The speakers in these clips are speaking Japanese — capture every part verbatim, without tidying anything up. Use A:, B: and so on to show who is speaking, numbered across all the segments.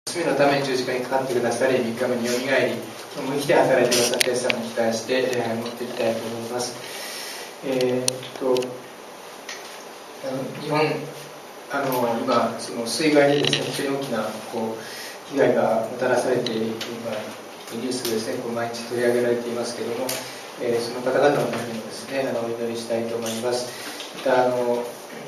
A: 罪のために十字架にかかってくださり、みっかめによみがえり、生きて働いてくださったイエス様に期待して礼拝を持っていきたいと思います。えー、っとあの日本あの今その水害でですね、非常に大きなこう被害がもたらされている今ニュースでですね、こう毎日取り上げられていますけれども、えー、その方々のためにもですね、あのお祈りしたいと思います。またあの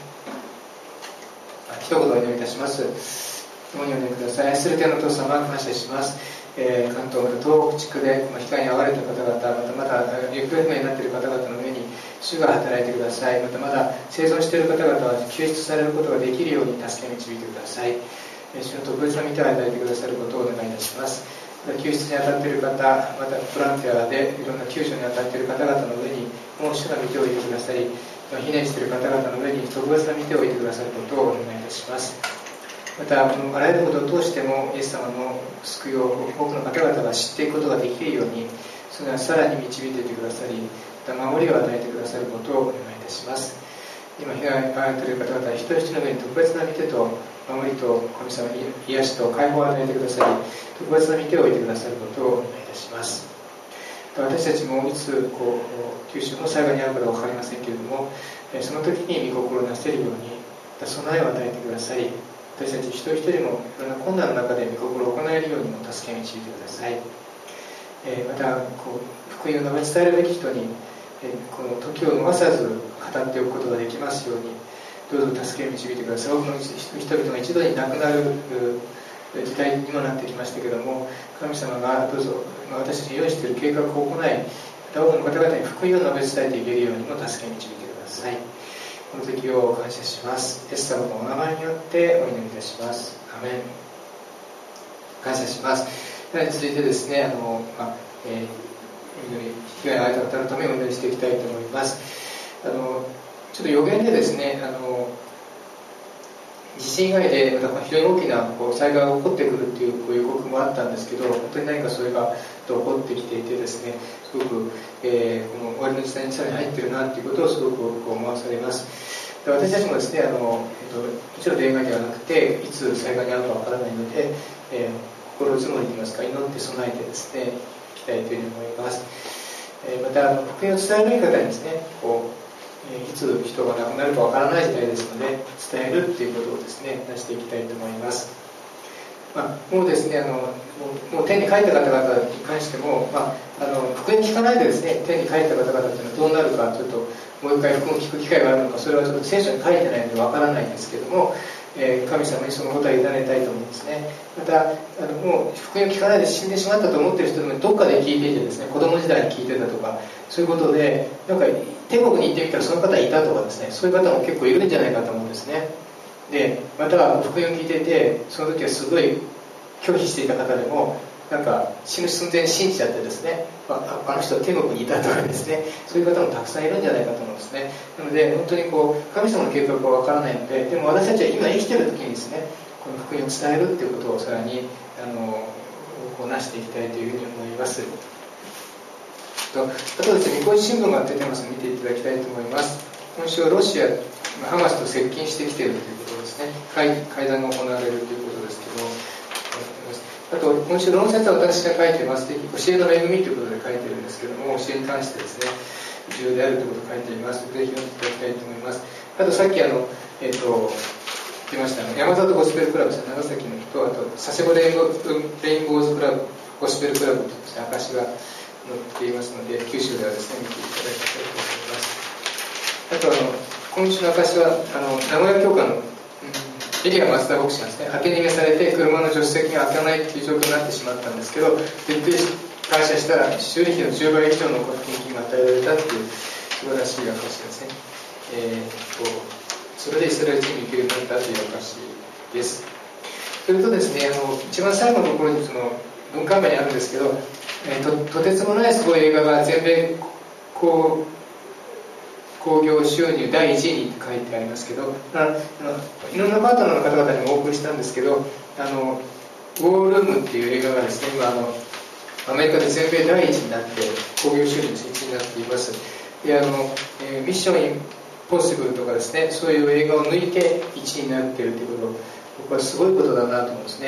A: 一言お祈りいたします。共にお祈りください。愛する天のお父様、感謝します。えー、関東また東北地区で被害に遭われた方々、またまだ行方不明になっている方々の上に主が働いてください。またまだ生存している方々は救出されることができるように助け導いてください。主の特別な御手を与えてくださることをお願いいたします。また救出に当たっている方、またボランティアでいろんな救助に当たっている方々の上にもう主が御手を置いてくださり、避難している方々の上に特別な御手を置いてくださることをお願いいたします。またこのあらゆることを通してもイエス様の救いを多くの方々が知っていくことができるように、それはさらに導いていてくださり、また守りを与えてくださることをお願いいたします。今被害に遭われている方々一人一人の上に特別な御手と守りと神様に癒しと解放を与えてくださり、特別な御手を置いてくださることをお願いいたします。私たちもいつこう九州の災害に遭うか分かりませんけれども、その時に御心をなせるように備えを与えてくださり、私たち一人一人もいろんな困難の中で御心を行えるようにも助け導いてください。えー、またこう福音を述べ伝えるべき人に、えー、この時を逃さず語っておくことができますようにどうぞ助け導いてください。多くの人々が一度に亡くなる時代にもなってきましたけれども、神様がどうぞ私たちに用意している計画を行い、多くの方々に福音を述べ伝えていけるようにも助け導いてください。この時を感謝します。イエス様のお名前によってお祈りいたします。アメン。感謝します。続いてですね、あの、まあえー、お祈り被害に遭われた方のためにお祈りしていきたいと思います。あのちょっと予言でですね、あの地震以外で非常に大きなこう災害が起こってくるという予告もあったんですけど、本当に何かそれが起こってきていてですね、すごく、えー、この終わりの時代にさらに入っているなということをすごく思わされます。で私たちもですね、あの、えっと、もちろん例外ではなくて、いつ災害に遭うかわからないので、えー、心積もりといいますか、祈って備えてですね、いきたいというふうに思います。えー、また、あの福音を伝えない方にですね、こういつ人が亡くなるかわからない時代ですので、伝えるっていうことをですね、出していきたいと思います。まあ、もうですね、あのもう、もう天に帰った方々に関しても、まあ、あの福音聞かないでですね、天に帰った方々っていうのはどうなるか、ちょっともう一回福音を聞く機会があるのか、それはちょっと聖書に書いてないのでわからないんですけども、えー、神様にそのことは委ねたいと思うんですね。また、あのもう福音を聞かないで死んでしまったと思っている人でもどっかで聞いていてですね、子供時代に聞いてたとか、そういうことで、なんか天国に行ってみたらその方いたとかですね、そういう方も結構いるんじゃないかと思うんですね。で、また福音を聞いていて、その時はすごい拒否していた方でも、なんか死ぬ寸前に信じちゃってですね、あ, あの人は天国にいたとかですね、そういう方もたくさんいるんじゃないかと思うんですね。なので本当にこう神様の計画はわからないので、でも私たちは今生きている時にですね、この福音を伝えるっていうことをさらにあのこうなしていきたいというふうに思います。とあとですね、御子新聞が出てますので見ていただきたいと思います。今週はロシアハマスと接近してきているということですね。会, 会談が行われるということですけど、あと今週論説は私が書いてます。教えの恵みということで書いてるんですけども、教えに関してですね、重要であるということを書いています。ぜひ読んでいただきたいと思います。あとさっきあの、えっ、ー、と言いました山里ゴスペルクラブですね、長崎の人、あと佐世保レインボーズクラブゴスペルクラブというですね、証が載っていますので、九州ではですね見ていただきたいと思います。あとあの今週の証はあの名古屋教会の、うん、エリア松田牧師なんですね、当て逃げされて車の助手席が開かないという状況になってしまったんですけど、徹底し感謝したら修理費のじゅうばい以上の献金が与えられたという素晴らしい証ですね。えー、とそれでイスラエル人に生きるようになったという証です。それとですね、あの一番最後のところにその文刊名にあるんですけど、えー、と, とてつもないすごい映画が全米こう興行収入だいいちいにって書いてありますけど、あのいろんなパートナーの方々にもお送りしたんですけど、あのウォールームっていう映画がですね、今あのアメリカで全米だいいちいになって興行収入いちいになっています。であの、えー、ミッションインポッシブルとかですね、そういう映画を抜いていちいになっているということ、僕はすごいことだなと思うんですね。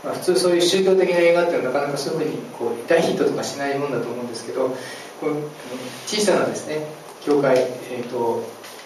A: まあ、普通そういう宗教的な映画っていうのはなかなかそういうふうにこう大ヒットとかしないもんだと思うんですけど、この小さなですね教会、えーとうん、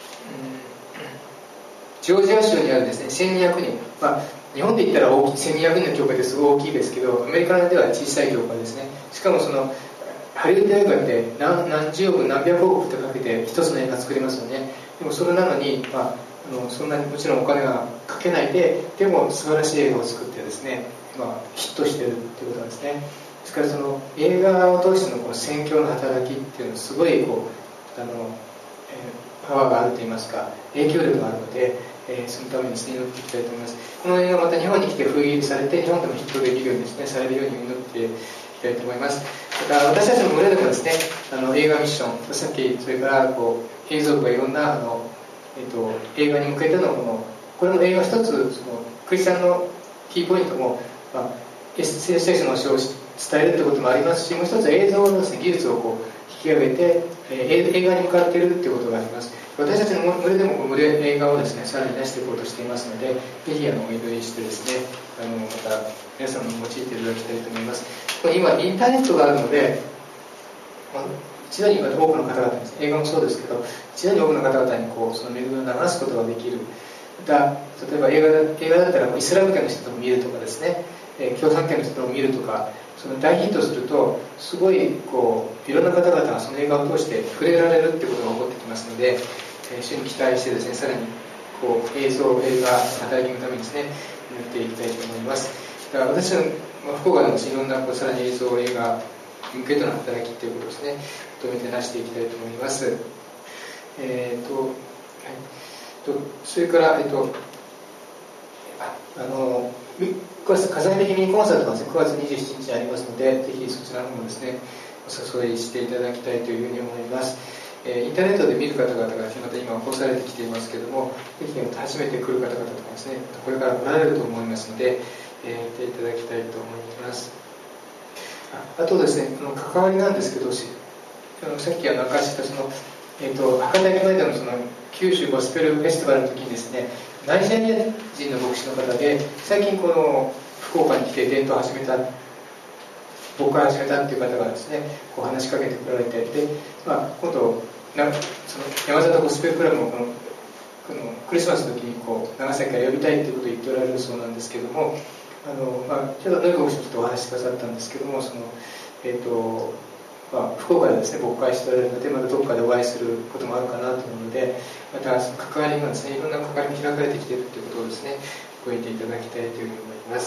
A: ジョージア州にあるですねせんにひゃくにん、まあ、日本で言ったら大きいせんにひゃくにんの教会ですごい大きいですけど、アメリカでは小さい教会ですね。しかもそのハリウッド映画って何、何十億何百億ってかけて一つの映画作りますよね。でもそれなのに、まあ、あのそんなにもちろんお金がかけないで、でも素晴らしい映画を作ってですね、まあ、ヒットしているということなんですね。ですからその映画を通してのこの宣教の働きっていうのはすごいこうあの、えー、パワーがあるといいますか影響力があるので、えー、そのためにですね祈っていきたいと思います。この映画また日本に来て封切りされて日本でもヒットできるようにですねされるように祈っていきたいと思います。また私たちの群れでもですねあの映画ミッション、さっきそれからこう映像がいろんなあの、えー、と映画に向けてのこのこれも映画一つそのクリスチャンのキーポイントも、まあ、聖書の教えを伝えるということもありますし、もう一つは映像のですね技術をこう引き上げて、えー、映画に向かっているということがあります。私たちの群れでも群れ映画をですねさらに出していこうとしていますので、ぜひあのお祈りしてですねあのまた皆さんも用いていただきたいと思います。今インターネットがあるので一度に多くの方々です、映画もそうですけど一度に多くの方々にこうその恵みを流すことができる。また例えば映画だ、映画だったらイスラム圏の人も見るとかですね、えー、共産圏の人も見るとか、その大ヒットするとすごいこういろんな方々がその映画を通して触れられるってことが起こってきますので、えー、一緒に期待してですねさらにこう映像映画働きのためにですねやっていきたいと思います。だから私の福岡でもいろんなこうさらに映像映画向けての働きということをですね求めてなしていきたいと思います。えーとはいとそれから、えっと、あの火災的ミニコンサートがくがつにじゅうしちにちにありますので、ぜひそちらの方もですねお誘いしていただきたいというふうに思います。えー、インターネットで見る方々がまた今起こされてきていますけれども、ぜひ初めて来る方々とかですねこれから来られると思いますので、えー、見ていただきたいと思います。あ, あとですねこの関わりなんですけど、あのさっきあの明かしたそのえー、と博多駅前でのその九州ゴスペルフェスティバルの時にですねナイジェリア人の牧師の方で最近この福岡に来て伝統を始めた僕が始めたっていう方がですねこう話しかけてこられてで、まあ、今度なその山里ゴスペルクラブもこのこのクリスマスの時にこう長崎から呼びたいということを言っておられるそうなんですけども、あの、まあ、ちょっとノイ牧師もちょっとお話しくださったんですけどもそのえっ、ー、とまあ、福岡でですね牧会しておられるのでまたどこかでお会いすることもあるかなと思うので、また関わりがですねいろんな関わりも開かれてきているということをですね覚えていただきたいというふうに思います。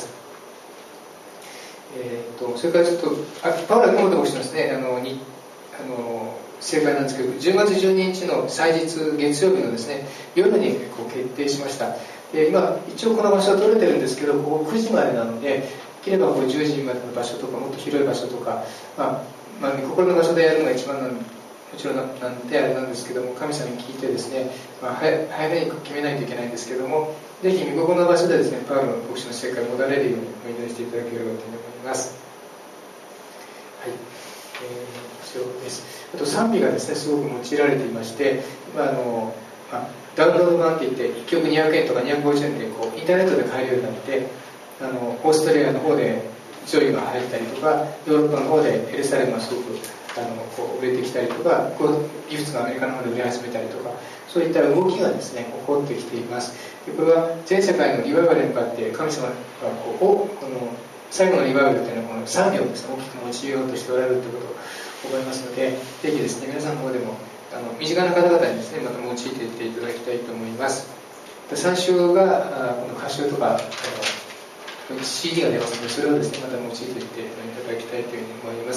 A: えー、とそれからちょっとあパウラ・コモト牧師のですねあのにあの正解なんですけどじゅうがつじゅうににちの祭日月曜日のですね夜にこう決定しました。で今一応この場所は取れてるんですけどここくじまでなのでできればこうじゅうじまでの場所とかもっと広い場所とか、まあまあ、心の場所でやるのが一番なんもちろんなんであれなんですけども神様に聞いてですね、まあ、早, 早めに決めないといけないんですけどもぜひ見心の場所でですねパウロの牧師の聖会を戻れるようにお祈りしていただければと思います。はい、えー、以上です。あと賛美がですねすごく用いられていまして、まああのまあ、ダウンロード版っていっていっきょくにひゃくえんとかにひゃくごじゅうえんでこうインターネットで買えるようになってあのオーストラリアの方で上位が入ったりとかヨーロッパの方でエルサレムがすごくあのこう売れてきたりとかこうギフトがアメリカの方で売り始めたりとかそういった動きがですね起こってきています。でこれは全世界のリバイバルに向かって神様がこうこの最後のリバイバルというのはこの賛美をですね大きく用いようとしておられるということを思いますのでぜひですね皆さんの方でもあの身近な方々にですねまた用いていっていただきたいと思います。さん週がこの歌集とかあのシーディー が出ますのでそれをですねまた用いていっていただきたいというふうに思います。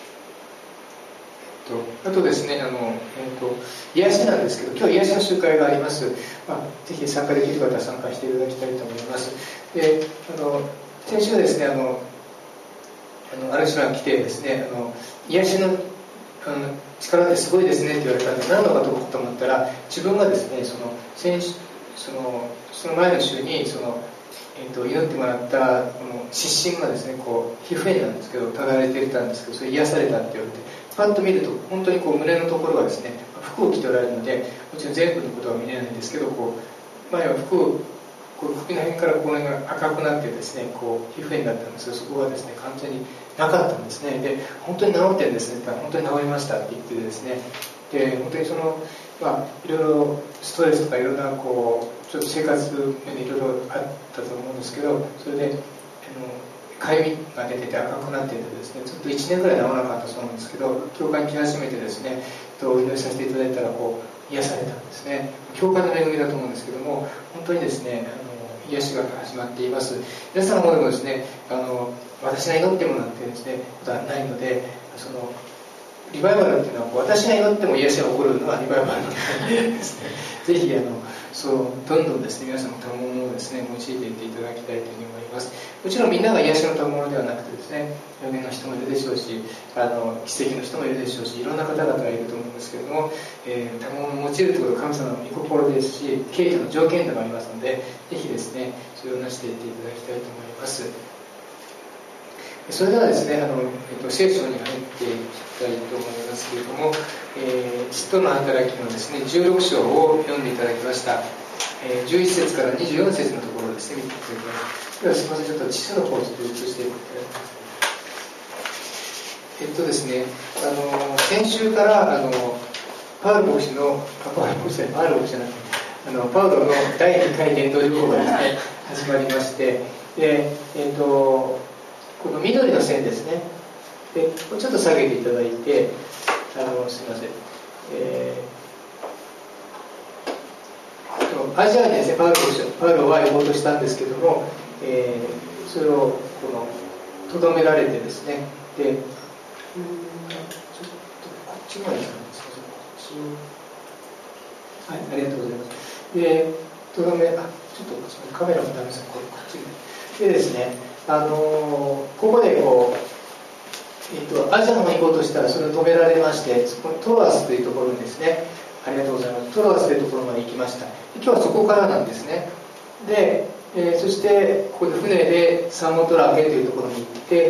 A: あとですねあの、えー、と癒しなんですけど今日癒しの集会があります、まあ、ぜひ参加できる方は参加していただきたいと思います。であの先週ですねあのあのある人が来てですねあの癒しのあの力ってすごいですねって言われたんで何のかと思ったら自分がですねその先週そのその前の週にそのえー、と祈ってもらったこの湿疹がですねこう皮膚炎なんですけどただれていたんですけどそれ癒されたって言われてパッと見ると本当にこう胸のところがですね服を着ておられるのでもちろん全部のことは見れないんですけどこう前は服をここう首の辺からこの辺が赤くなってですね、こう皮膚炎だったんですが、そこがですね完全になかったんですね。で本当に治ってるんですね。本当に治りましたって言ってですね、で本当にそのまあいろいろストレスとかいろんなこうちょっと生活面でいろいろあったと思うんですけど、それであのかゆみが出てて赤くなっててですね、ずっといちねんぐらい治らなかったそうなんですけど、教会に来始めてですね、お祈りさせていただいたらこう癒されたんですね。教会の恵みだと思うんですけども、本当にですねあの癒しが始まっています。皆さんの方でもですね、あの私が祈ってもなんてですねことはないので、そのリバイバルっていうのは私が祈っても癒しが起こるのはリバイバルなのでですね、ぜひあのそうどんどんですね皆さんの賜物をですね用いていっていただきたいというふうに思います。もちろんみんなが癒しの賜物ではなくてですね、予言の人もいるでしょうし、あの奇跡の人もいるでしょうし、いろんな方々がいると思うんですけれども、えー、賜物を用いるということは神様の御心ですし、経営の条件でもありますので、ぜひですねそれを成していっていただきたいと思います。それではですね、あの、えっと、聖書に入っていきたいと思いますけれども、えー、使徒の働きのですねじゅうろく章を読んでいただきました。えー、じゅういち節からにじゅうよん節のところをですね見ていただきます。ではすみません、ちょっと地図の方をちょっと移していただきます。えっとですね、あの先週からあのパウロ牧師のパウロ牧師じゃないパウロ牧師じゃなくてあのパウロのだいにかい伝道旅行がですね始まりまして、でえっとこの緑の線ですね、でちょっと下げていただいて、あのすみません、えー、アジアにですねパウロパウロは行こうとしたんですけども、えー、それをこのとどめられてですね、でちょっとこっちまで来たんですけど、こっちをはい、ありがとうございます。でとどめあちょっとカメラもダメですね、こっちでですね、あのー、ここでこう、えーと、アジアの方に行こうとしたらそれを止められまして、そこにトロアスというところにですね、ありがとうございます、トロアスというところまで行きました。今日はそこからなんですね。で、えー、そしてここで船でサーモトラケというところに行って、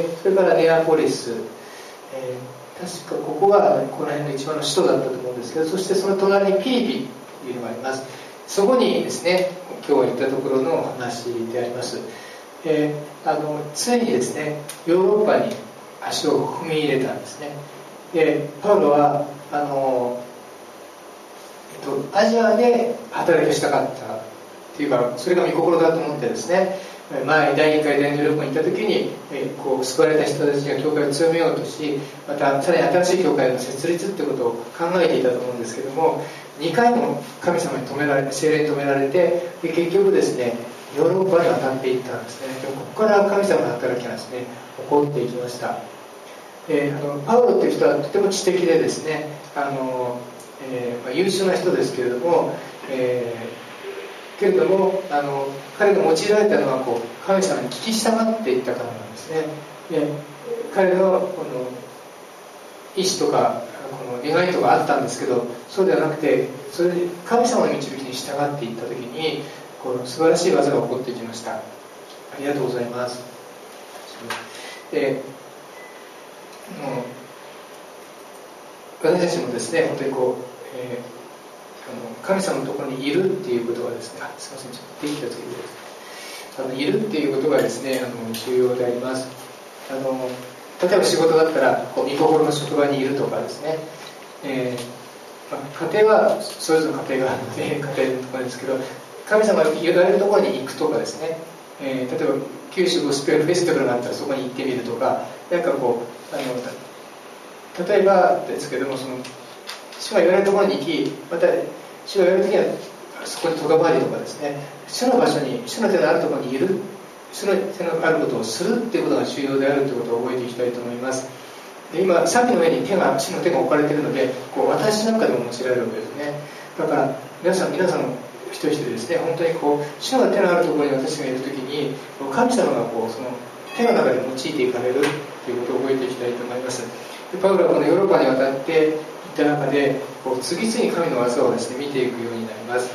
A: それからネアポリス、えー、確かここがこの辺の一番の首都だったと思うんですけど、そしてその隣にピリピというのがあります。そこにですね今日行ったところの話であります。えー、あのついにですねヨーロッパに足を踏み入れたんですね。でパウロはあの、えっと、アジアで働きをしたかったっていうか、それが御心だと思ってですね、前だいにかい伝道旅行に行った時に、えー、こう救われた人たちが教会を強めようとし、またさらに新しい教会の設立ってことを考えていたと思うんですけども、にかいも神様に止められて、聖霊に止められて、で結局ですねヨーロッパに渡っていったんですね。でもここから神様の働きがですね起こっていきました。えー、あのパウロという人はとても知的でですね、あの、えーまあ、優秀な人ですけれども、えー、けれどもあの彼が用いられたのはこう神様に聞き従っていったからなんですね。で彼のこの意志とかこの願いとかあったんですけど、そうではなくて、それで神様の導きに従っていった時にこの素晴らしい技が起こってきました。ありがとうございます。でもう私たちもですね本当にこう、えー、あの神様のところにいるっていうことがですね、あすいませんちょっと電気がつけてください。あのいるっていうことがですねあの重要であります。あの例えば仕事だったらこう御心の職場にいるとかですね、えーまあ、家庭はそれぞれの家庭があるので家庭のところですけど、神様が言われるところに行くとかですね、えー、例えば九州ゴスペルフェスティバルがあったらそこに行ってみるとか、なんかこうあの例えばですけども、その主が言われるところに行き、また主が言われるときにはそこにとがまりとかですね、主の場所に主の手のあるところにいる、主の手のあることをするっていうことが重要であるということを覚えていきたいと思います。で今さっきの上に手が主の手が置かれているので、こう私なんかでも用いられるわけですね。だから皆さん皆さんの一人一人ですね、本当にこう主の手のあるところに私がいるときに神様がこうその手の中で用いていかれるということを覚えていきたいと思います。でパウロはこのヨーロッパに渡っていった中でこう次々に神の技をですね見ていくようになります。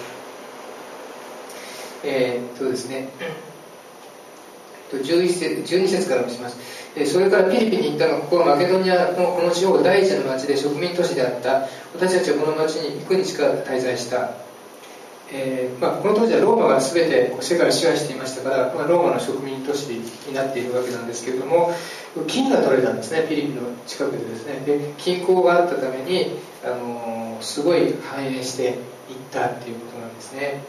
A: えー、っとですねじゅういち節、じゅうに節からもします。それからピリピに行ったのは、ここはマケドニアのこの地方第一の町で植民都市であった。私たちはこの町に幾日か滞在した。 えーまあ、この当時はローマが全て世界を支配していましたから、まあ、ローマの植民都市になっているわけなんですけれども、金が取れたんですね、フィリピンの近くでですね。で、金鉱があったために、あのー、すごい繁栄していったっていうことなんですね。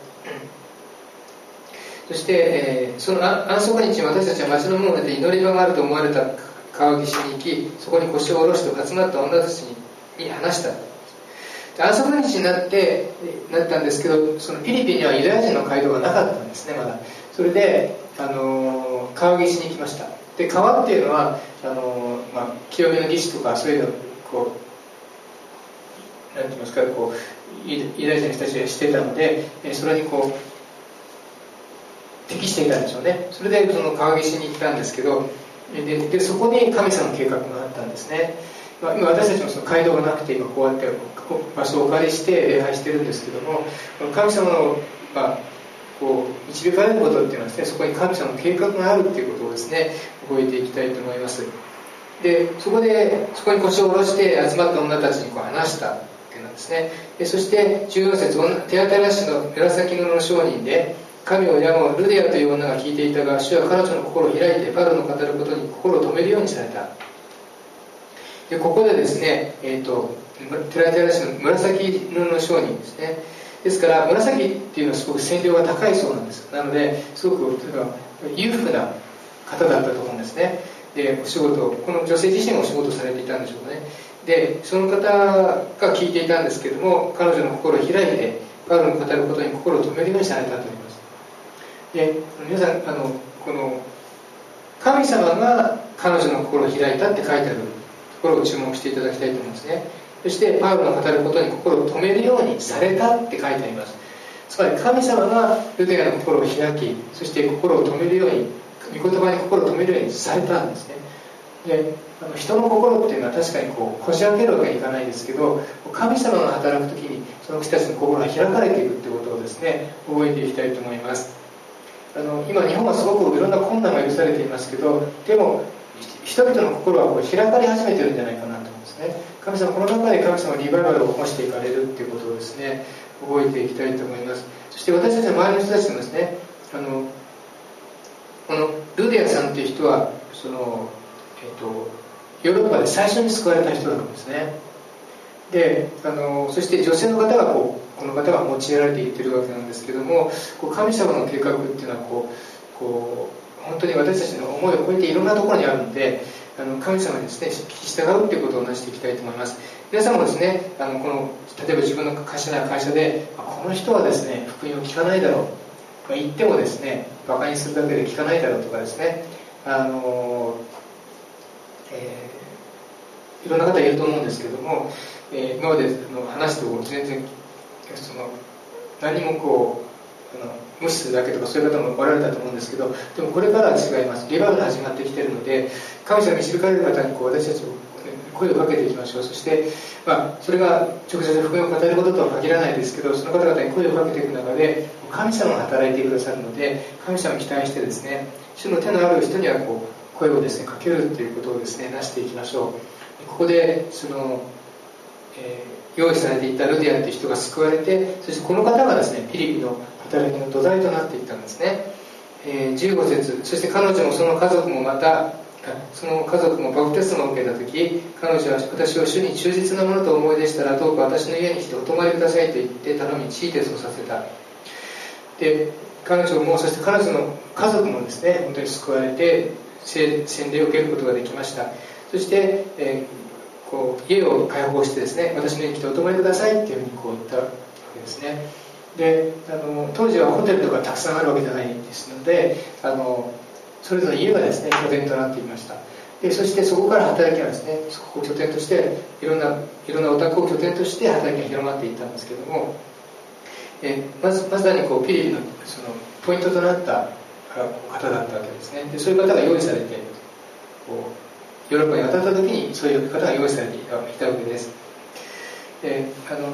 A: そして、えー、その安息日に私たちは町の門を出て祈り場があると思われた川岸に行き、そこに腰を下ろして集まった女たちに話した。安息日になってなったんですけど、そのフィリピンにはユダヤ人の街道がなかったんですね、まだ。それで、あのー、川岸に行きました。で、川っていうのはあのーまあ、清めの儀式とかそういうのをこうなんて言いますか、こうユダヤ人の人たちがしていたので、それにこう適していたんでしょうね。それでその川岸に行ったんですけど、ででそこに神様の計画があったんですね。まあ、今私たちもその街道がなくて、今こうやって場所をお借りして礼拝してるんですけども、神様の、まあ、こう導かれることっていうのはですね、そこに神様の計画があるっていうことをですね、覚えていきたいと思います。で、そこでそこに腰を下ろして集まった女たちにこう話したわけなんですね。で、そしてじゅうよん節、テアテラ市の紫布の商人で神を敬うルデアという女が聞いていたが、主は彼女の心を開いてパウロの語ることに心を止めるようにされた。で、ここでですね、えーと、テラテラ市の紫布の商人ですね。ですから紫っていうのはすごく線量が高いそうなんです。なのですごく裕福な方だったと思うんですね。で、お仕事、この女性自身もお仕事されていたんでしょうね。で、その方が聞いていたんですけれども、彼女の心を開いてパウロの語ることに心を止めるようにされたと思います。で、皆さん、あのこの神様が彼女の心を開いたって書いてあるところを注目していただきたいと思うんですね。そしてパウロの語ることに心を止めるようにされたって書いてあります。つまり神様がルデアの心を開き、そして心を止めるように、御言葉に心を止めるようにされたんですね。で、あの人の心っていうのは確かにこうこじ開けるわけにいかないですけど、神様が働くときにその人たちの心が開かれていくっていうことをですね、覚えていきたいと思います。あの今日本はすごくいろんな困難が許されていますけど、でも人々の心はこう開かれ始めてるんじゃないかなと思うんですね。神様、この中で神様リバイバルを起こしていかれるっていうことをですね、覚えていきたいと思います。そして私たちの周りの人たちもですね、あのこのルデアさんっていう人はその、えっと、ヨーロッパで最初に救われた人なんですね。で、あのそして女性の方がこうこの方が用いられていってるわけなんですけども、こう神様の計画っていうのはこうこう本当に私たちの思いを超えていろんなところにあるので、あの神様にですね聞き従うっていうことをなしていきたいと思います。皆さんもですね、あのこの例えば自分の会社なら会社でこの人はですね福音を聞かないだろう、まあ、言ってもですねバカにするだけで聞かないだろうとかですね、あの、えー、いろんな方いると思うんですけども、えー、今までの話しても全然その何もこうあの無視するだけとかそういう方もおられたと思うんですけど、でもこれからは違います。リバイバル始まってきているので、神様に導かれる方にこう私たちを声をかけていきましょう。そして、まあ、それが直接福音を語ることとは限らないですけど、その方々に声をかけていく中で神様が働いてくださるので、神様に期待してですね、主の手のある人にはこう声をですねかけるということをですねなしていきましょう。ここでその、えー、用意されていたルディアという人が救われて、そしてこの方がですねフィリピンの働きの土台となっていったんですね。えー、じゅうご節、そして彼女もその家族もまたその家族もバプテスマを受けたとき、彼女は私を主に忠実なものと思い出したらどうか私の家に来てお泊まりくださいと言って頼み、チーテスをさせた。で、彼女もそして彼女の家族もですね本当に救われて洗礼を受けることができました。そして、えー、こう家を開放してですね、私の家に来てお泊まりくださいっていうふうにこう言ったわけですね。で、あの当時はホテルとかたくさんあるわけじゃないですので、あのそれぞれ家がですね拠点となっていました。で、そしてそこから働きがですね、そこを拠点としていろんないろんなお宅を拠点として働きが広まっていったんですけども、えまずまさにこうフィリピンのそのポイントとなった方だったわけですね。で、そういう方が用意されてこうヨーロッパに渡った時にそういう方が用意されていたわけです。で、あの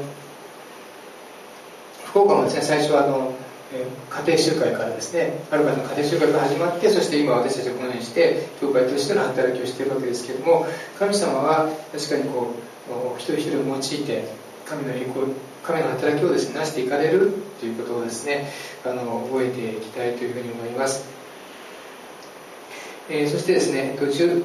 A: 福岡もですね、最初はあの家庭集会からですね、ある方の家庭集会から始まって、そして今私たちはこのようにして教会としての働きをしているわけですけれども、神様は確かにこう一人一人を用いて神の栄光、神の働きをですね成していかれるということをですね、あの覚えていきたいというふうに思います。えー、そしてですね、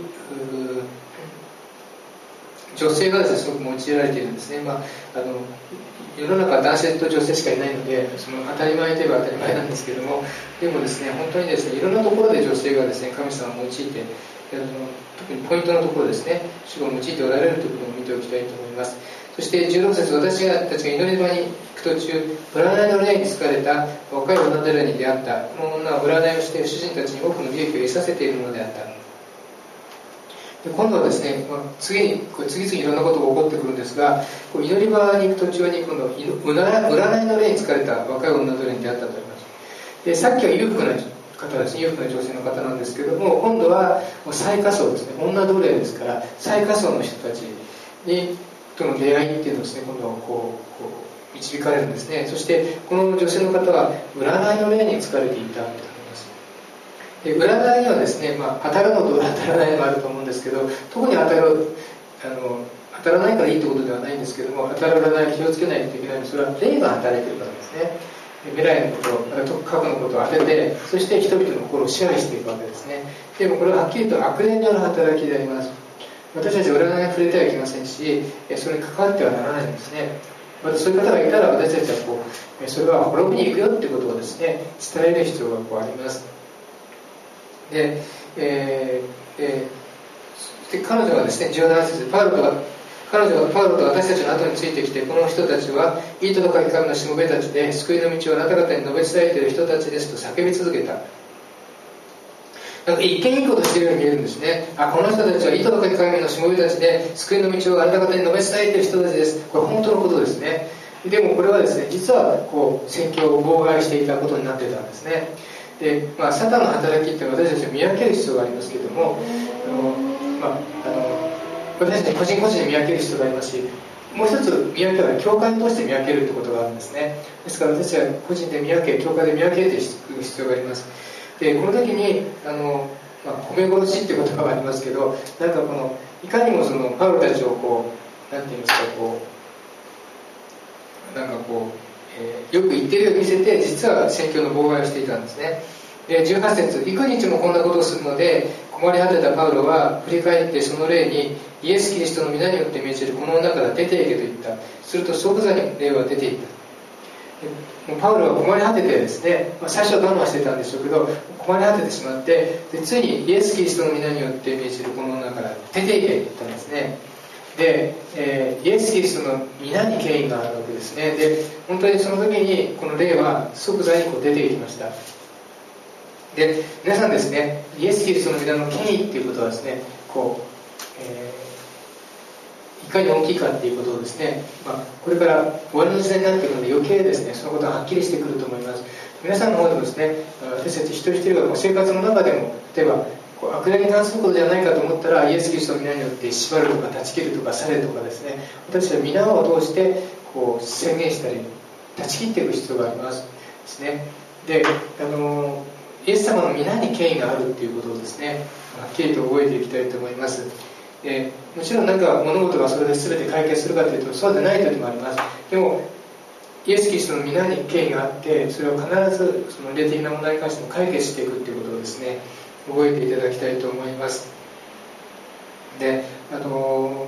A: 女性がですね、すごく用いられているんですね。まあ、あの世の中は男性と女性しかいないので、その当たり前といえば当たり前なんですけども、でもですね、本当にですね、いろんなところで女性がですね、神様を用いて、あの特にポイントのところですね、主が用いておられるということを見ておきたいと思います。そしてじゅうろく節、私たちが祈り場に行く途中、占いの霊に疲れた若い女寺に出会った。この女は占いをして主人たちに多くの利益を得させているものであった。で今度はですね、次に次々いろんなことが起こってくるんですが、祈り場に行く途中に今度占いの霊に疲れた若い女寺に出会ったとあります。でさっきは裕福な方ですね、裕福な女性の方なんですけども、今度は最下層ですね、女奴隷ですから最下層の人たちにとの出会いっていうのをですね、今度はこうこう導かれるんですね。そしてこの女性の方は占いの霊に疲れていたとあります。で占いにはですね、まあ、当たるのと当たらないのがあると思うんですけど、特に当たるあの当たらないからいいってことではないんですけども、当たる占いに気をつけないといけないのは、それは霊が働いているからですね。未来のこと、過去のことを当てて、そして人々の心を支配していくわけですね。でもこれははっきりと悪霊による働きであります。私たちは占いに触れてはいけませんし、それに関わってはならないんですね。またそういう方がいたら、私たちはこうそれは滅びに行くよってことをですね、伝える必要がこうあります。で、えーえー、で彼女はですね、じゅうなな節、パウロとは彼女はパウロと私たちの後についてきて、この人たちはいいと書き神のしもべたちで、救いの道をあなた方に述べ伝えている人たちですと叫び続けた。なんか一見いいことしているように見えるんですね。あ、この人たちはいいと書き神のしもべたちで、救いの道をあなた方に述べ伝えている人たちです。これ本当のことですね。でもこれはですね、実はこう宣教を妨害していたことになっていたんですね。で、まあ、サタンの働きって私たちは見分ける必要がありますけれども、あの、まあ、あの私たち個人個人で見分ける必要がありますし、もう一つ見分けは教会を通して見分けるということがあるんですね。ですから私たちは個人で見分け、教会で見分けていく必要があります。でこの時にあの、まあ、米殺しっていう言葉がありますけど、なんかこのいかにもそのパウロたちをこうなんていうんですか、こうなんかこう、えー、よく言ってるように見せて、実は宣教の妨害をしていたんですね。でじゅうはち節、幾日もこんなことをするので困り果てたパウロは振り返ってその霊に、イエス・キリストの皆によって命じるこの女から出ていけと言った。すると即座に霊は出ていった。もうパウロは困り果ててですね、まあ、最初は我慢してたんでしょうけど、困り果ててしまって、でついにイエス・キリストの皆によって命じるこの女から出ていけと言ったんですね。で、えー、イエス・キリストの皆に権威があるわけですね。で本当にその時にこの霊は即座にこう出ていきました。で皆さんですね、イエス・キリストの皆の権威っていうことはですね、こう、えー、いかに大きいかっていうことをですね、まあ、これから終わりの時代になっているので余計ですね、そのことがはっきりしてくると思います。皆さんの方でもですね、私たち一人一人が生活の中でも、例えばこう悪霊に関することじゃないかと思ったら、イエス・キリストの皆によって縛るとか断ち切るとかされるとかですね、私たちは皆を通してこう宣言したり断ち切っていく必要がありますですね。で、あのーイエス様の皆に権威があるということをですね、はっきりと覚えていきたいと思います。でもちろんなんか物事がそれで全て解決するかというとそうでない時もあります。でもイエス・キリストの皆に権威があって、それを必ずその霊的な問題に関しても解決していくということをですね、覚えていただきたいと思います。で、あの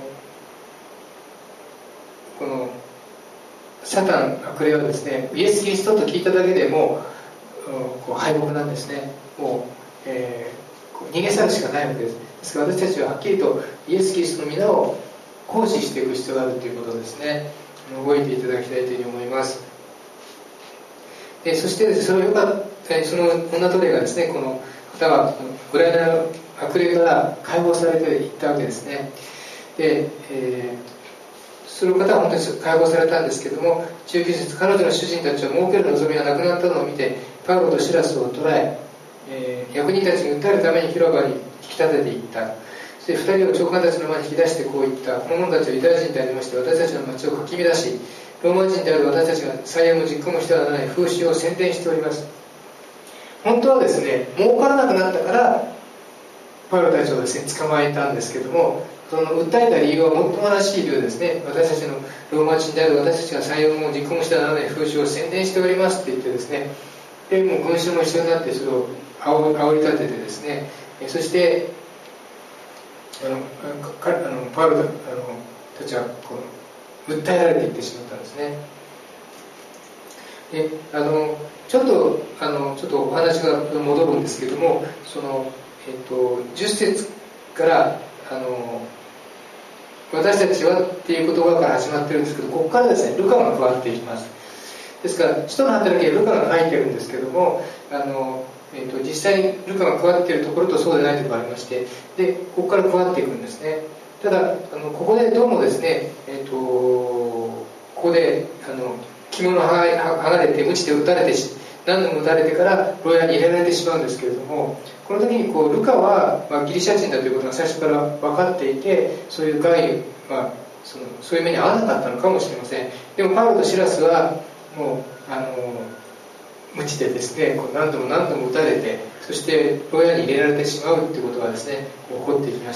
A: このサタン、悪霊はですね、イエス・キリストと聞いただけでもこう敗北なんですね。もう、えー、こう逃げ去るしかないわけです。ですから私たちははっきりとイエス・キリストの皆を行使していく必要があるということですね、覚えていただきたいというふうに思います。でそしてですね、それをよかったその女奴隷がですね、この方は占いの悪霊から解放されていったわけですね。で、えーその方は本当に解放されたんですけども、じゅうきゅう節、彼女の主人たちは儲ける望みがなくなったのを見て、パウロとシラスを捕らえ、えー、役人たちに訴えるために広場に引き立てていった。そして二人を長官たちの前に引き出してこう言った。この者たちはユダヤ人でありまして、私たちの町をかき乱し、ローマ人である私たちが最悪を実行もしてはならない風習を宣伝しております。本当はですね、儲からなくなったからパウロたちをですね捕まえたんですけども、その訴えた理由はもっともらしい理由ですね。私たちのローマ人である私たちが採用も実行もしてはならない風習を宣伝しておりますって言ってですね、でもう群衆も一緒になってそれを煽り立ててですね、そしてあのかあのパウロ た, あのたちはこう訴えられていってしまったんですね。であのちょっとあのちょっとお話が戻るんですけども、その、えっと、じゅっ節からあの私たちはっていう言葉から始まってるんですけど、ここからですねルカが加わっていきます。ですから使徒の働きはルカが書いてるんですけども、あの、えっと、実際にルカが加わっているところとそうでないところがありまして、でここから加わっていくんですね。ただあのここでどうもですね、えっと、ここであの着物が剥がれて鞭で打たれて何度も打たれてから牢屋に入れられてしまうんですけれども、この時にこうルカは、まあ、ギリシャ人だということが最初から分かっていて、そういう害に、まあ、そのそういう目に遭わなかったのかもしれません。でもパウロとシラスはもうあの鞭でですねこう何度も何度も打たれて、そして牢屋に入れられてしまうということがですね起こってきました。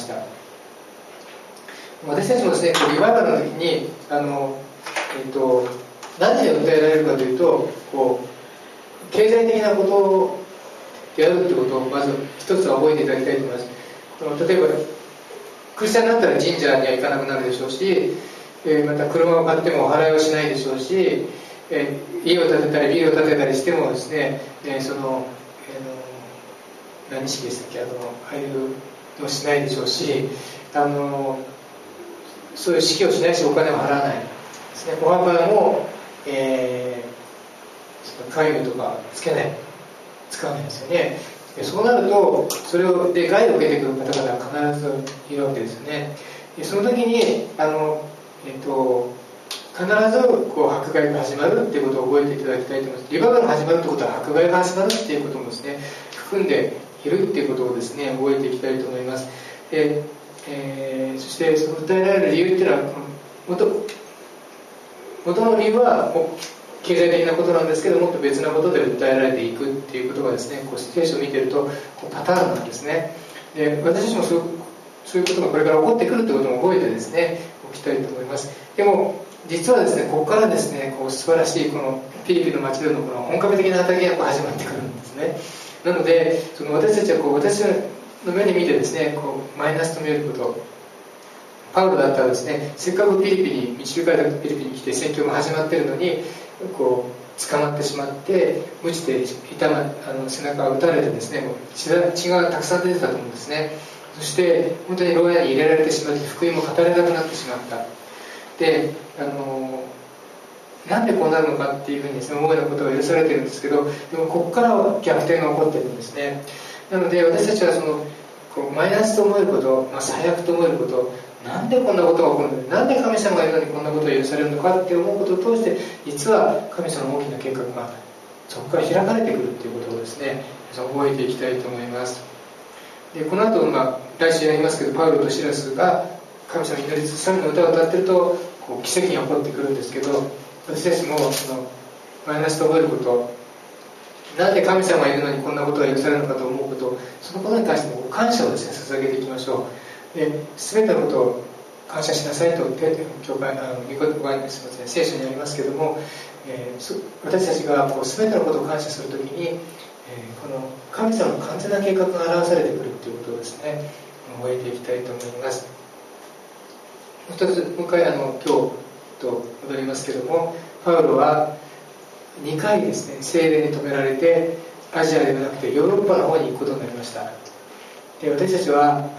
A: 私たちもですねリバイバルの時にあの、えっと、何で訴えられるかというと、こう経済的なことをやるということをまず一つは覚えていただきたいと思います。例えばクリスチャンになったら神社には行かなくなるでしょうし、えまた車を買ってもお払いをしないでしょうし、え家を建てたりビルを建てたりしてもですね、えその、えの何式でしたっけ、あのああいうのをしないでしょうし、あのそういう式をしないしお金を払わないですね。お墓も、えー、戒具とかつけない、使わないですよね。そうなるとそれをで害を受けてくる方々は必ずいるわけですよね。その時にあの、えっと、必ずこう迫害が始まるっていうことを覚えていただきたいと思います。リバイバルが始まるってことは迫害が始まるっていうこともですね含んでいるっていうことをですね覚えていきたいと思います。で、えー、そしてその訴えられる理由っていうのは元元の理由は経済的なことなんですけど、もっと別なことで訴えられていくっていうことがですね、こう聖書を見てるとこうパターンなんですね。で私たちもそう、そういうことがこれから起こってくるということも覚えてですねおきたいと思います。でも実はですねここからですねこう素晴らしいこのフィリピンの街でのこの本格的な働きがこう始まってくるんですね。なのでその私たちはこう私の目に見てですねこうマイナスと見えること、パウロだったらですねせっかくフィリピンに導かれたフィリピンに来て宣教も始まっているのにこう捕まってしまって鞭で痛まあの背中を打たれてですねもう 血, 血がたくさん出てたと思うんですね。そして本当に牢屋に入れられてしまって福音も語れなくなってしまった。であのなんでこうなるのかっていうふうにですね思うようなことが許されているんですけど、でもここからは逆転が起こっているんですね。なので私たちはそのこうマイナスと思えること、まあ、最悪と思えること、なんでこんなことが起こるのか、なんで神様がいるのにこんなことを許されるのかって思うことを通して実は神様の大きな計画がそこから開かれてくるっていうことをですね覚えていきたいと思います。でこの後、まあ、来週やりますけどパウロとシラスが神様に祈りつつ賛美の歌を歌ってるとこう奇跡が起こってくるんですけど、私たちもそのマイナスと思えること、なんで神様がいるのにこんなことが許されるのかと思うこと、そのことに対しても感謝をですね捧げていきましょう。で全てのことを感謝しなさいと教会あの御言葉にすみません聖書にありますけども、えー、私たちがこう全てのことを感謝するときに、えー、この神様の完全な計画が表されてくるということをですね覚えていきたいと思います。もう一つもう一回あの今日と戻りますけども、パウロはにかいですね聖霊に止められてアジアではなくてヨーロッパの方に行くことになりました。で私たちはあの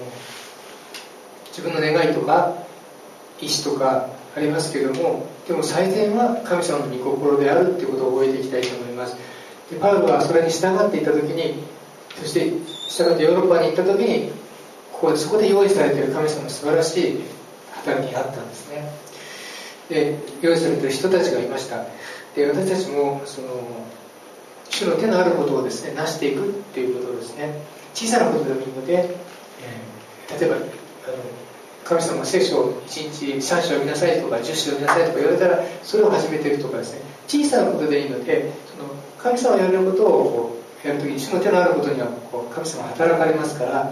A: 自分の願いとか意志とかありますけども、でも最善は神様の御心であるということを覚えていきたいと思います。でパウロはそれに従っていった時に、そして従ってヨーロッパに行った時にここでそこで用意されている神様の素晴らしい働きがあったんですね。で用意されている人たちがいました。で私たちもその主の手のあることをですね成していくっていうことをですね、小さなことでもいいので、えー、例えばあの神様が聖書をいちにちさん章を見なさいとかじゅっ章を見なさいとか言われたらそれを始めていくとかですね、小さなことでいいのでその神様がやることをこうやるときに主の手のあることにはこう神様が働かれますから、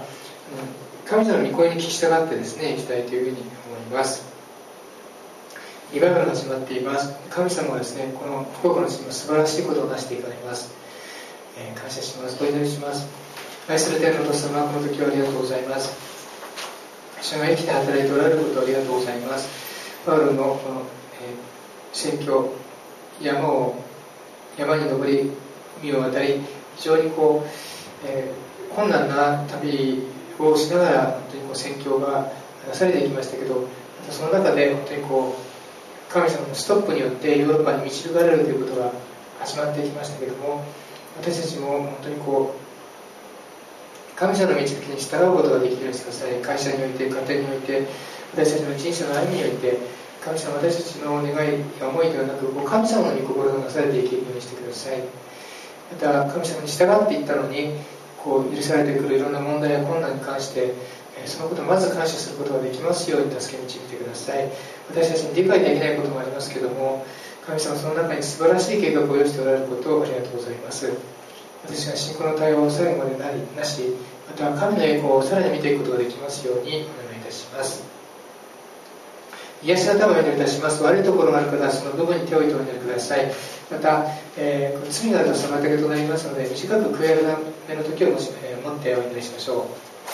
A: 神様の御声に聞き従ってですね、いきたいというふうに思います。リバイバルが始まっています。神様はですね、この福岡の地に素晴らしいことをなしていかれます。えー、感謝します。お祈りします。愛する天のお父様、この時はありがとうございます。主が生きて働いておられることをありがとうございます。パウロのこの、えー、宣教、山を山に登り海を渡り、非常にこう、えー、困難な旅をしながら本当にこう宣教がなされていきましたけど、またその中で本当にこう神様のストップによってヨーロッパに導かれるということが始まっていきましたけども、私たちも本当にこう神様の導きに従うことができるようにしてください。会社において、家庭において、私たちの人生の歩みにおいて、神様、私たちの願いや思いではなく、神様の御心がなされていけるようにしてください。また神様に従っていったのにこう許されてくるいろんな問題や困難に関してそのことをまず感謝することができますように助け導いてください。私たちに理解できないこともありますけども、神様その中に素晴らしい計画を用意しておられることをありがとうございます。私が信仰の対話を最後までなりなし、また神の栄光をさらに見ていくことができますようにお願いいたします。癒しのためをお祈りいたします。悪いところがある方はその部分に手を置いてお祈りください。また、えー、罪があると妨げとなりますので、短く悔い改めの時をもし、えー、持ってお祈りしましょう。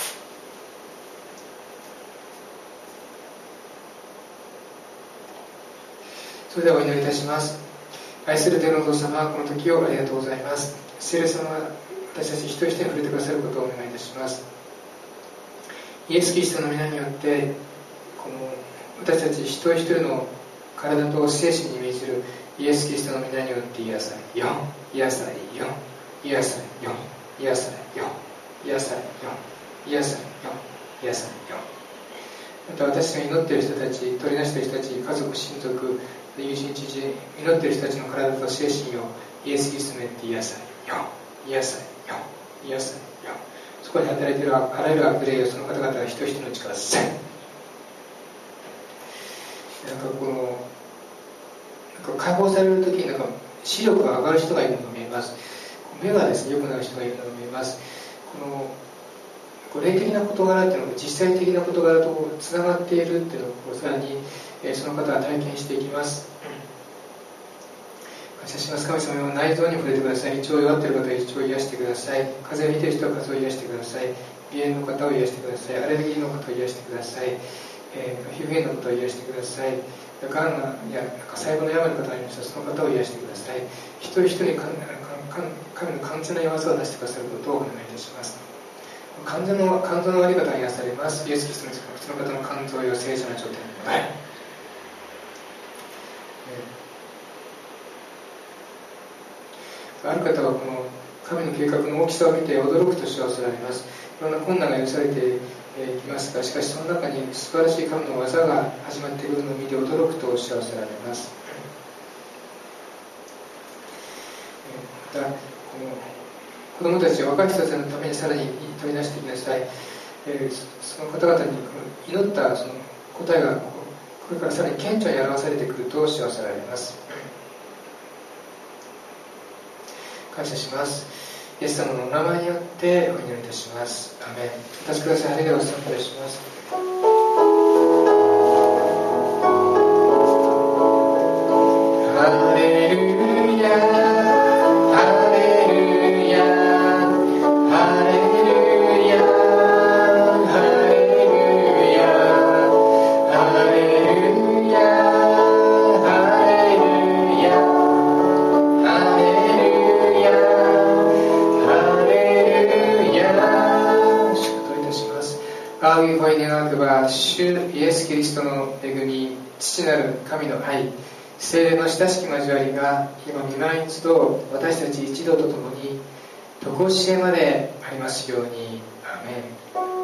A: それではお祈りいたします。愛する天のお父様、この時をありがとうございます。聖霊様が私たち一人一人に触れてくださることをお願いいたします。イエス・キリストの皆によってこの私たち一人一人の体と精神に命じるイエス・キリストの皆によって癒されよ、癒されよ、癒されよ、癒されよ、癒されよ、癒されよ、癒されよ。また私が祈っている人たち、取りなしている人たち、家族、親族、友人、知人、祈っている人たちの体と精神をイエス・キリストによって癒されよ、癒されよ、癒されよ。そこに働いているあらゆる悪霊をその方々が一人一人の力をせん。なんかこのなんか解放されるときになんか視力が上がる人がいるのが見えます。目がですね良くなる人がいるのが見えます。このこう霊的な事柄っていうのが実際的な事柄とつながっているっていうのをさらに、えー、その方は体験していきます。感謝します。神様は内臓に触れてください。胃腸を弱っている方は胃腸を癒してください。風邪をひいている人は風邪を癒してください。鼻炎の方を癒してください。アレルギーの方を癒してください。えー、皮膚炎の方を癒してください。がんや細胞の病の方がありましたらその方を癒してください。一人一人に神の完全な弱さを出してくださることをお願いいたします。肝臓の肝臓の悪い方が癒されます。イエス・キリストのその方の肝臓を正常な状態に戻る。ある方はこの神の計画の大きさを見て驚くと幸せられます。いろんな困難が許されていきますが、しかしその中に素晴らしい神の技が始まってくるのを見て驚くと幸せられます。またこの子供たちや若い人たちのためにさらに取り出していきなさい。その方々に祈ったその答えがこれからさらに顕著に表されてくると幸せられます。感謝します。イエス様のお名前によってお祈りいたします。アメン。お立ちください。ハレルヤを賛美いたします。ハレルヤ、ハレルヤ、ハレルヤ、ハレルヤ、ハレルヤ、ハレルヤ、ハレルヤ。仰ぎ声願わくば、主イエス・キリストの恵み、父なる神の愛、聖霊の親しき交わりが今御前に集う私たち一同と共に常しえまでありますように。アーメン。